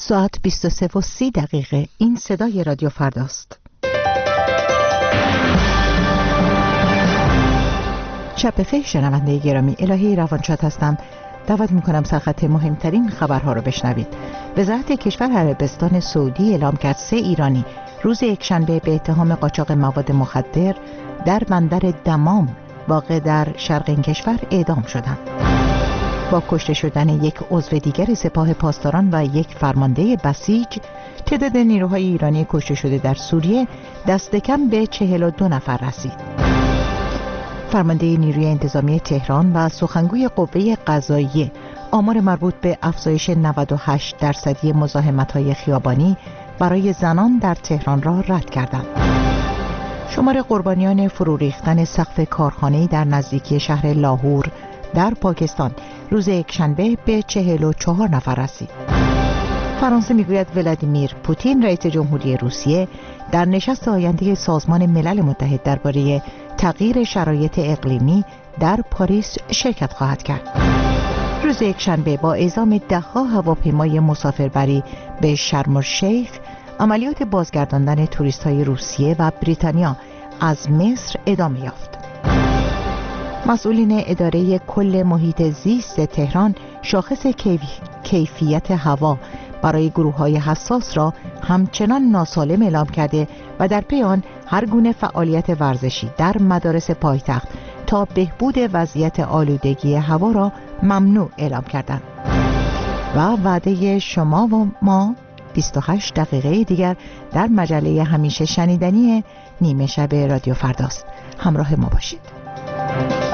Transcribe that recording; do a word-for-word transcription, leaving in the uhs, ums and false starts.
ساعت بیست و سه و سی دقیقه. این صدای رادیو فرداست. شب بخیر شنونده گرامی، الهی روانشاد هستم. دعوت میکنم سرخط مهمترین خبرها رو بشنوید. وزارت کشور عربستان سعودی اعلام کرد سه ایرانی روز یکشنبه به اتهام قاچاق مواد مخدر در بندر دمام واقع در شرق این کشور اعدام شدند. با کشته شدن یک عضو دیگر سپاه پاسداران و یک فرمانده بسیج، تعداد نیروهای ایرانی کشته شده در سوریه دست کم به چهل و دو نفر رسید. فرمانده نیروی انتظامی تهران و سخنگوی قوه قضاییه آمار مربوط به افزایش نود و هشت درصدی مزاحمت‌های خیابانی برای زنان در تهران را رد کردند. شمار قربانیان فرو ریختن سقف کارخانه‌ای در نزدیکی شهر لاهور در پاکستان روز یکشنبه به چهل و چهار نفر رسید. فرانسه میگوید ولادیمیر پوتین رئیس جمهوری روسیه در نشست آینده سازمان ملل متحد درباره تغییر شرایط اقلیمی در پاریس شرکت خواهد کرد. روز یکشنبه با اعزام ده‌ها هواپیمای مسافربری به شرم الشیخ، عملیات بازگرداندن توریست‌های روسیه و بریتانیا از مصر ادامه یافت. مسئولین اداره کل محیط زیست تهران شاخص کیف... کیفیت هوا برای گروه‌های حساس را همچنان ناسالم اعلام کرده و در پی آن هر گونه فعالیت ورزشی در مدارس پایتخت تا بهبود وضعیت آلودگی هوا را ممنوع اعلام کردند. و وعده شما و ما بیست و هشت دقیقه دیگر در مجله همیشه شنیدنی نیمه شب رادیو فرداست. همراه ما باشید.